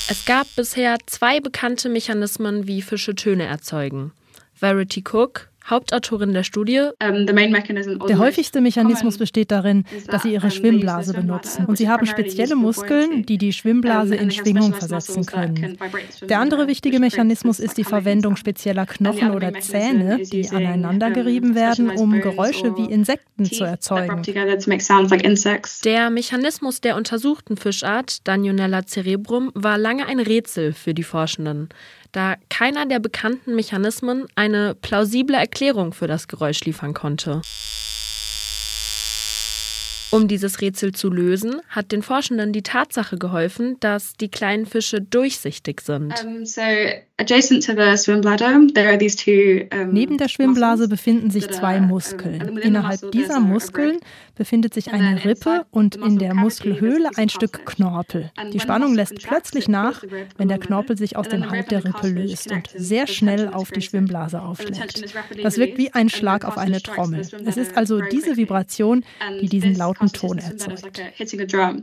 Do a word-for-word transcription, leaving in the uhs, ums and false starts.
Es gab bisher zwei bekannte Mechanismen, wie Fische Töne erzeugen. Verity Cook, Hauptautorin der Studie. Der häufigste Mechanismus besteht darin, dass sie ihre Schwimmblase benutzen. Und sie haben spezielle Muskeln, die die Schwimmblase in Schwingung versetzen können. Der andere wichtige Mechanismus ist die Verwendung spezieller Knochen oder Zähne, die aneinander gerieben werden, um Geräusche wie Insekten zu erzeugen. Der Mechanismus der untersuchten Fischart, Danionella cerebrum, war lange ein Rätsel für die Forschenden, da keiner der bekannten Mechanismen eine plausible Erklärung für das Geräusch liefern konnte. Um dieses Rätsel zu lösen, hat den Forschenden die Tatsache geholfen, dass die kleinen Fische durchsichtig sind. Um, so adjacent to the swim bladder, there are these two, um, Neben der Schwimmblase befinden sich zwei Muskeln. Innerhalb dieser Muskeln befindet sich eine Rippe und in der Muskelhöhle ein Stück Knorpel. Die Spannung lässt plötzlich nach, wenn der Knorpel sich aus dem Halt der Rippe löst und sehr schnell auf die Schwimmblase aufschlägt. Das wirkt wie ein Schlag auf eine Trommel. Es ist also diese Vibration, die diesen lauten Ton erzeugt.